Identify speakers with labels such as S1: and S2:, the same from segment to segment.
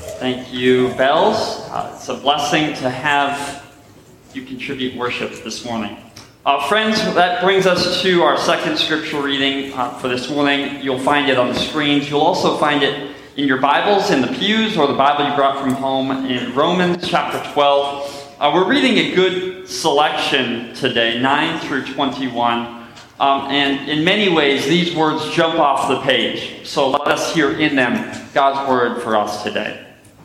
S1: Thank you, Bells. It's a blessing to have you contribute worship this morning. Friends, that brings us to our second scriptural reading for this morning. You'll find it on the screens. You'll also find it in your Bibles, in the pews, or the Bible you brought from home in Romans chapter 12. We're reading a good selection today, 9 through 21. And in many ways, these words jump off the page. So let us hear in them God's word for us today.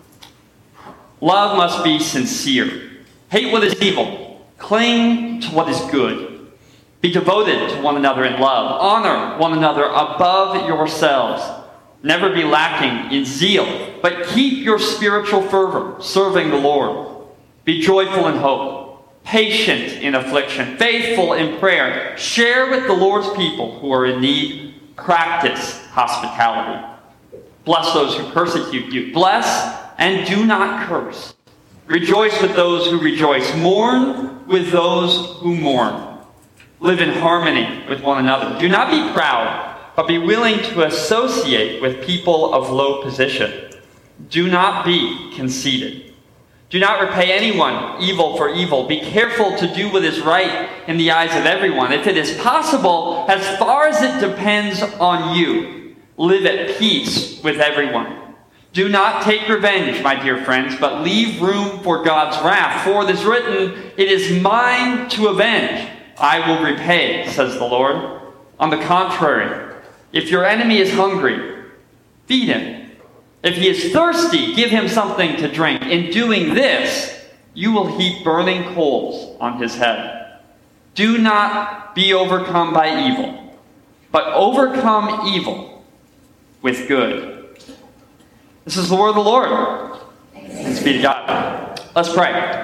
S1: Love must be sincere. Hate what is evil. Cling to what is good. Be devoted to one another in love. Honor one another above yourselves. Never be lacking in zeal, but keep your spiritual fervor, serving the Lord. Be joyful in hope, patient in affliction, faithful in prayer. Share with the Lord's people who are in need. Practice hospitality. Bless those who persecute you. Bless and do not curse. Rejoice with those who rejoice. Mourn with those who mourn. Live in harmony with one another. Do not be proud, but be willing to associate with people of low position. Do not be conceited. Do not repay anyone evil for evil. Be careful to do what is right in the eyes of everyone. If it is possible, as far as it depends on you, live at peace with everyone. Do not take revenge, my dear friends, but leave room for God's wrath. For it is written, "It is mine to avenge. I will repay," says the Lord. On the contrary, if your enemy is hungry, feed him. If he is thirsty, give him something to drink. In doing this, you will heap burning coals on his head. Do not be overcome by evil, but overcome evil with good. This is the word of the Lord. Thanks be to God. Let's pray.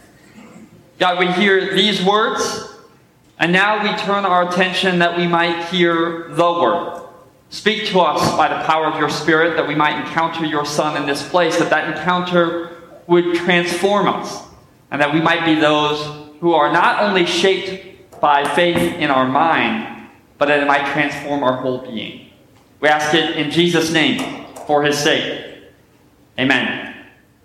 S1: God, we hear these words, and now we turn our attention that we might hear the word. Speak to us by the power of your Spirit, that we might encounter your Son in this place, that encounter would transform us, and that we might be those who are not only shaped by faith in our mind, but that it might transform our whole being. We ask it in Jesus' name, for his sake. Amen.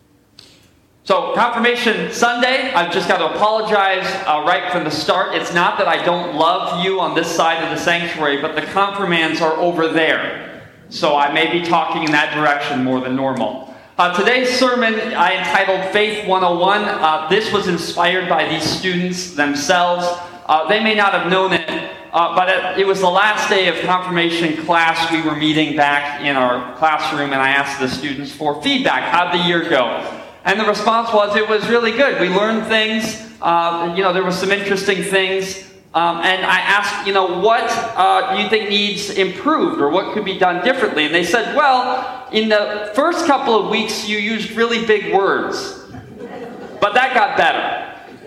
S1: So, Confirmation Sunday, I've just got to apologize right from the start. It's not that I don't love you on this side of the sanctuary, but the confirmands are over there. So I may be talking in that direction more than normal. Today's sermon I entitled Faith 101. This was inspired by these students themselves. They may not have known it, but it was the last day of confirmation class. We were meeting back in our classroom, and I asked the students for feedback. How'd the year go? And the response was, it was really good. We learned things. There were some interesting things. And I asked, what do you think needs improved, or what could be done differently? And they said, well, in the first couple of weeks, you used really big words. But that got better.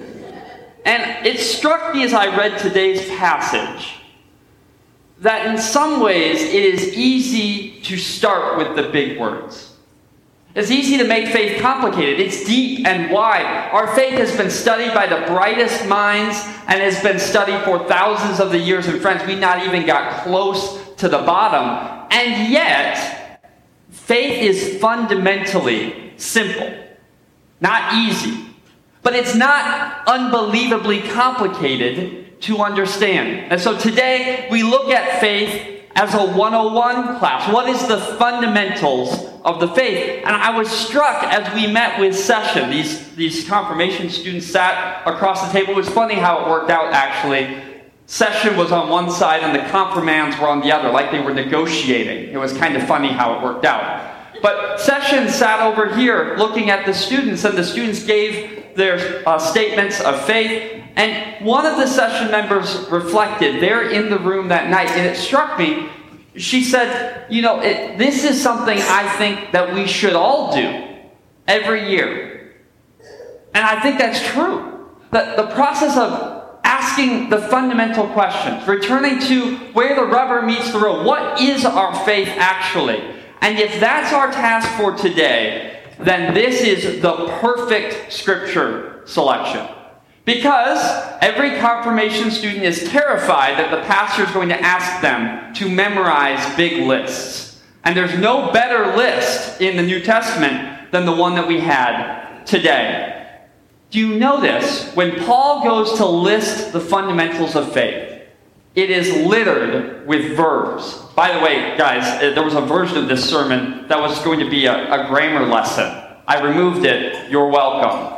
S1: And it struck me as I read today's passage that in some ways it is easy to start with the big words. It's easy to make faith complicated. It's deep and wide. Our faith has been studied by the brightest minds and has been studied for thousands of the years. And friends, we not even got close to the bottom. And yet, faith is fundamentally simple, not easy. But it's not unbelievably complicated to understand. And so today, we look at faith as a 101 class. What is the fundamentals of the faith? And I was struck as we met with Session. These confirmation students sat across the table. It was funny how it worked out, actually. Session was on one side and the confirmands were on the other, like they were negotiating. It was kind of funny how it worked out. But Session sat over here looking at the students, and the students gave their statements of faith. And one of the Session members reflected there in the room that night, and it struck me. She said, this is something I think that we should all do every year. And I think that's true. The process of asking the fundamental questions, returning to where the rubber meets the road. What is our faith actually? And if that's our task for today, then this is the perfect scripture selection. Because every confirmation student is terrified that the pastor is going to ask them to memorize big lists. And there's no better list in the New Testament than the one that we had today. Do you notice when Paul goes to list the fundamentals of faith, it is littered with verbs? By the way, guys, there was a version of this sermon that was going to be a grammar lesson. I removed it. You're welcome.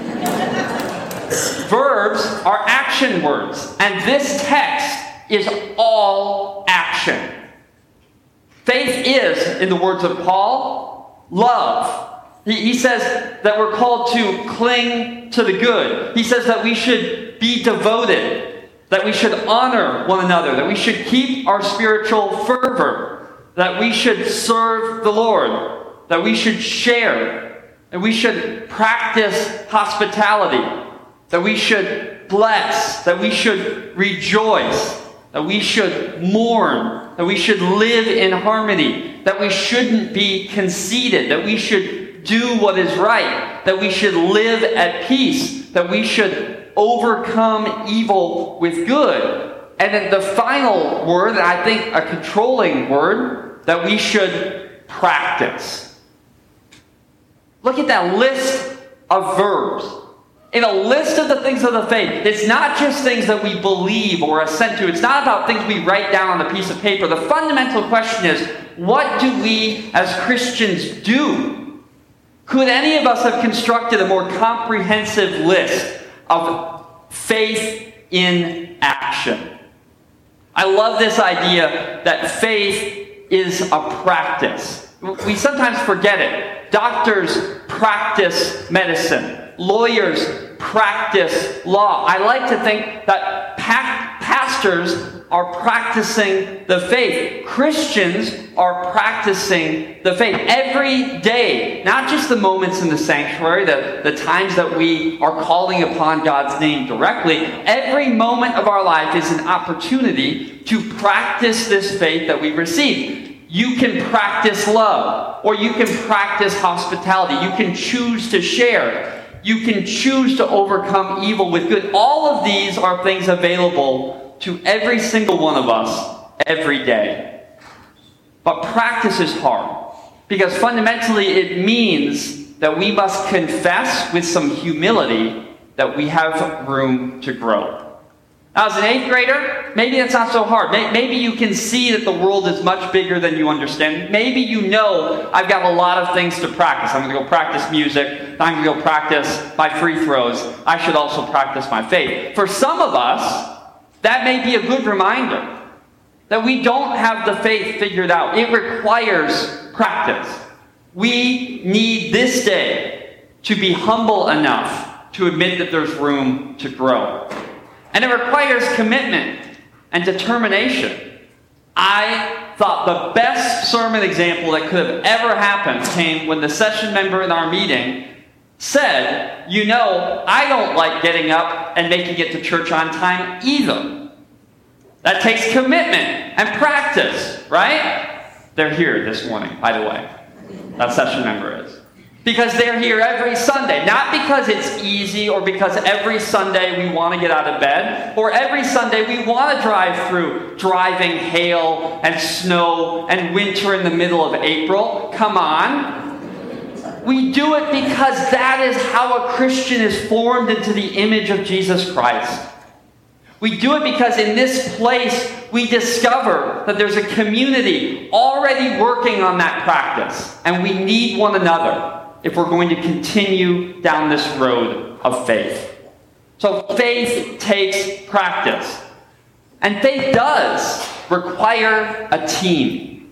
S1: Verbs are action words, and this text is all action. Faith is, in the words of Paul, love. He says that we're called to cling to the good. He says that we should be devoted, that we should honor one another, that we should keep our spiritual fervor, that we should serve the Lord, that we should share, that we should practice hospitality, that we should bless, that we should rejoice, that we should mourn, that we should live in harmony, that we shouldn't be conceited, that we should do what is right, that we should live at peace, that we should overcome evil with good. And then the final word, and I think a controlling word, that we should practice. Look at that list of verbs. In a list of the things of the faith, it's not just things that we believe or assent to. It's not about things we write down on a piece of paper. The fundamental question is, what do we as Christians do? Could any of us have constructed a more comprehensive list of faith in action? I love this idea that faith is a practice. We sometimes forget it. Doctors practice medicine. Lawyers practice law. I like to think that pastors are practicing the faith. Christians are practicing the faith every day. Not just the moments in the sanctuary, the times that we are calling upon God's name directly. Every moment of our life is an opportunity to practice this faith that we receive. You can practice love, or you can practice hospitality. You can choose to share. You can choose to overcome evil with good. All of these are things available to every single one of us every day. But practice is hard, because fundamentally it means that we must confess with some humility that we have room to grow. Now, as an 8th grader, maybe it's not so hard. Maybe you can see that the world is much bigger than you understand. Maybe you know I've got a lot of things to practice. I'm going to go practice music. I'm going to go practice my free throws. I should also practice my faith. For some of us, that may be a good reminder that we don't have the faith figured out. It requires practice. We need this day to be humble enough to admit that there's room to grow. And it requires commitment and determination. I thought the best sermon example that could have ever happened came when the session member in our meeting said, you know, I don't like getting up and making it to church on time either. That takes commitment and practice, right? They're here this morning, by the way. That session member is. Because they're here every Sunday. Not because it's easy or because every Sunday we want to get out of bed, or every Sunday we want to drive through driving hail and snow and winter in the middle of April. Come on. We do it because that is how a Christian is formed into the image of Jesus Christ. We do it because in this place we discover that there's a community already working on that practice, and we need one another if we're going to continue down this road of faith. So faith takes practice. And faith does require a team.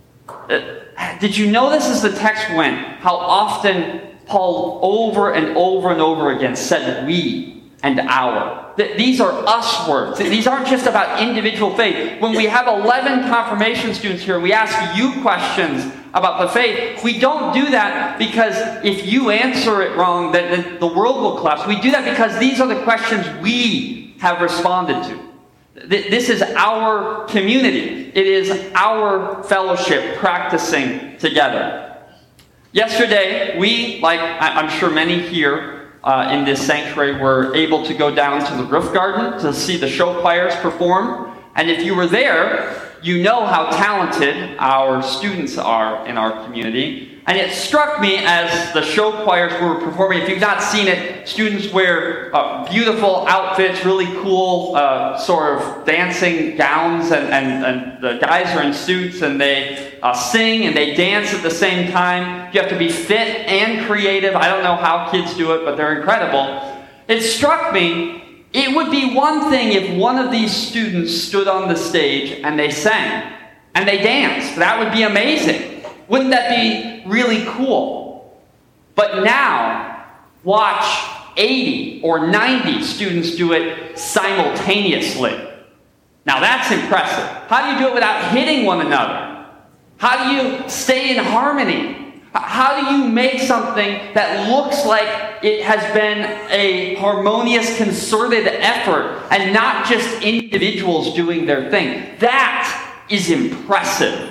S1: Did you notice as the text went how often Paul over and over and over again said we and our? These are us words. These aren't just about individual faith. When we have 11 confirmation students here and we ask you questions about the faith, we don't do that because if you answer it wrong, then the world will collapse. We do that because these are the questions we have responded to. This is our community. It is our fellowship practicing together. Yesterday, we, like I'm sure many here in this sanctuary, were able to go down to the roof garden to see the show choirs perform. And if you were there, you know how talented our students are in our community. And it struck me as the show choirs were performing. If you've not seen it, students wear beautiful outfits, really cool sort of dancing gowns, and the guys are in suits, and they sing and they dance at the same time. You have to be fit and creative. I don't know how kids do it, but they're incredible. It struck me, it would be one thing if one of these students stood on the stage and they sang and they danced. That would be amazing. Wouldn't that be really cool? But now, watch 80 or 90 students do it simultaneously. Now that's impressive. How do you do it without hitting one another? How do you stay in harmony? How do you make something that looks like it has been a harmonious, concerted effort and not just individuals doing their thing? That is impressive.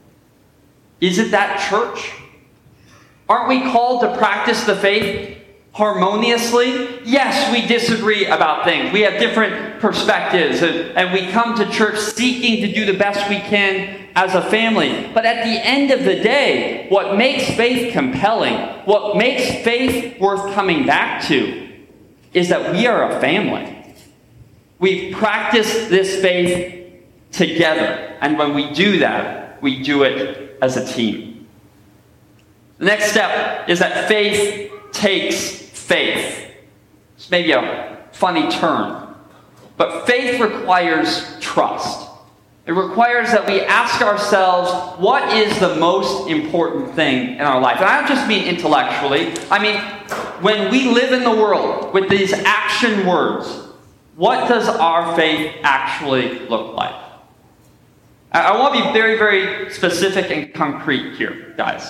S1: Isn't that church? Aren't we called to practice the faith harmoniously? Yes, we disagree about things. We have different perspectives, and we come to church seeking to do the best we can as a family. But at the end of the day, what makes faith compelling, what makes faith worth coming back to, is that we are a family. We practice this faith together. And when we do that, we do it as a team. The next step is that faith takes faith. It's maybe a funny term, but faith requires trust. It requires that we ask ourselves, what is the most important thing in our life? And I don't just mean intellectually. I mean, when we live in the world with these action words, what does our faith actually look like? I want to be very, very specific and concrete here, guys.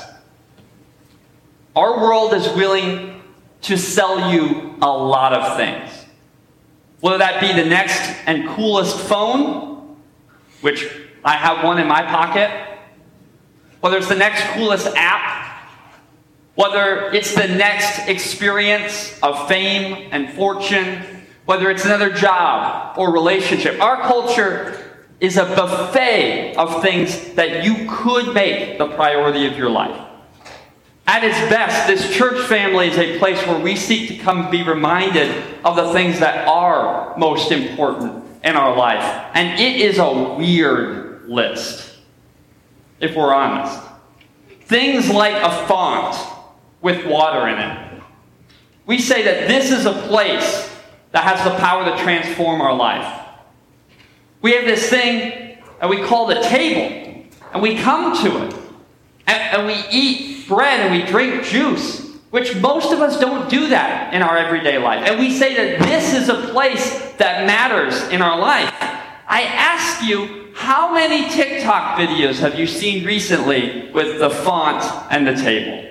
S1: Our world is willing to sell you a lot of things. Whether that be the next and coolest phone, which I have one in my pocket, whether it's the next coolest app, whether it's the next experience of fame and fortune, whether it's another job or relationship. Our culture is a buffet of things that you could make the priority of your life. At its best, this church family is a place where we seek to come be reminded of the things that are most important in our life. And it is a weird list, if we're honest. Things like a font with water in it. We say that this is a place that has the power to transform our life. We have this thing that we call the table, and we come to it, and we eat bread and we drink juice, which most of us don't do that in our everyday life. And we say that this is a place that matters in our life. I ask you, how many TikTok videos have you seen recently with the font and the table?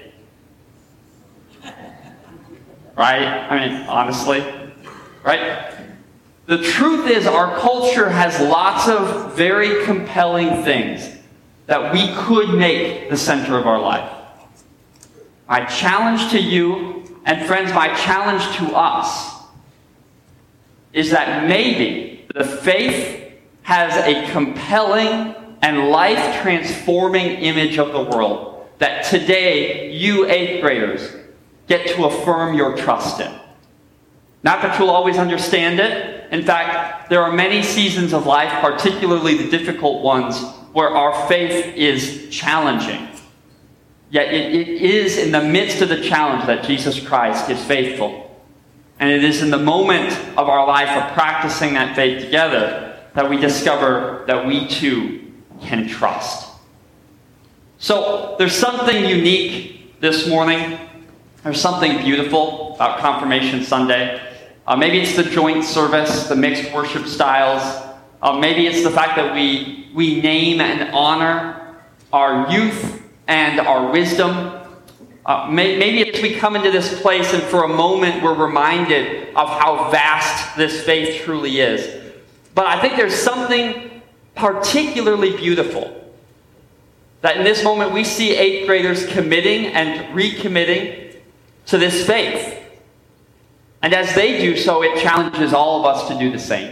S1: Right? I mean, honestly, right? The truth is, our culture has lots of very compelling things that we could make the center of our life. My challenge to you, and friends, my challenge to us, is that maybe the faith has a compelling and life-transforming image of the world that today, you 8th graders, get to affirm your trust in. Not that you'll always understand it. In fact, there are many seasons of life, particularly the difficult ones, where our faith is challenging. Yet it is in the midst of the challenge that Jesus Christ is faithful. And it is in the moment of our life of practicing that faith together that we discover that we too can trust. So there's something unique this morning. There's something beautiful about Confirmation Sunday. Maybe it's the joint service, the mixed worship styles. Maybe it's the fact that we name and honor our youth and our wisdom. Maybe it's we come into this place and for a moment we're reminded of how vast this faith truly is. But I think there's something particularly beautiful that in this moment we see 8th graders committing and recommitting to this faith. And as they do so, it challenges all of us to do the same.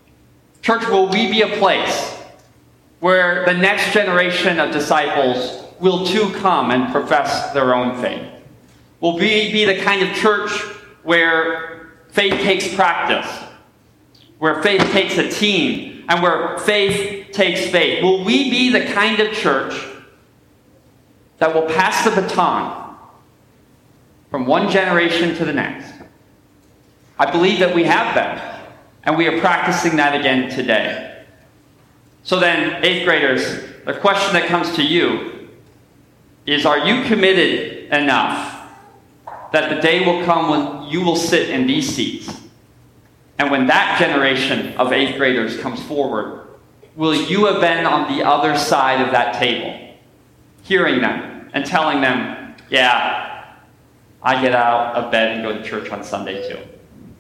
S1: Church, will we be a place where the next generation of disciples will too come and profess their own faith? Will we be the kind of church where faith takes practice, where faith takes a team, and where faith takes faith? Will we be the kind of church that will pass the baton from one generation to the next? I believe that we have been, and we are practicing that again today. So then, 8th graders, the question that comes to you is, are you committed enough that the day will come when you will sit in these seats, and when that generation of 8th graders comes forward, will you have been on the other side of that table, hearing them and telling them, yeah, I get out of bed and go to church on Sunday too?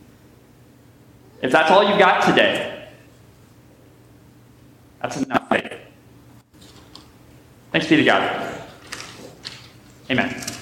S1: If that's all you got today, that's enough faith. Thanks be to God. Amen.